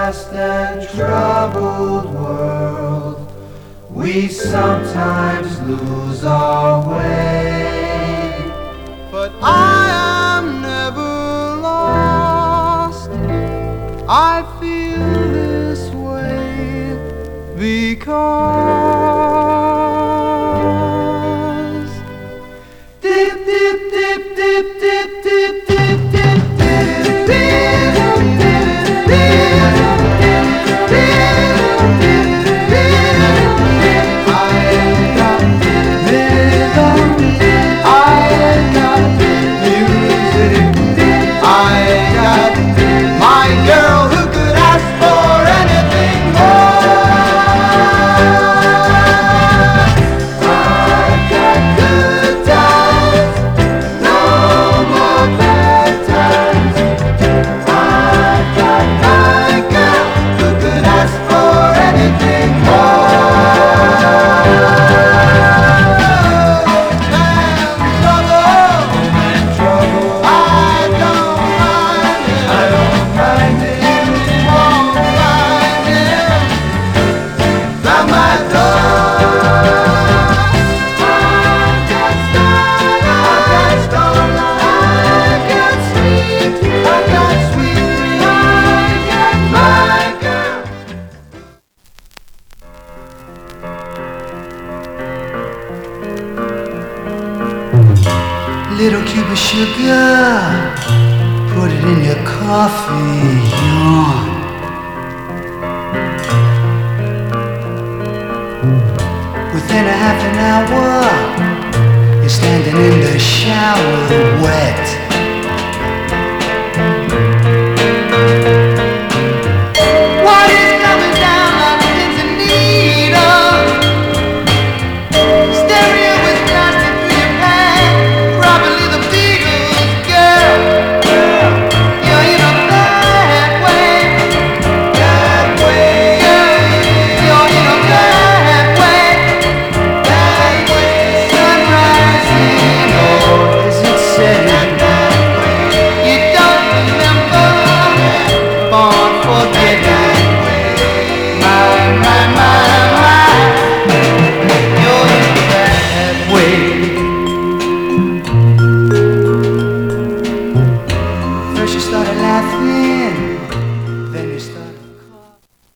vast and troubled world, we sometimes lose our way. But I am never lost. I feel this way because dip, dip, dip, dip, dip, dip, dip, dip, little cube of sugar, put it in your coffee, yawn. Within a half an hour, you're standing in the shower wet.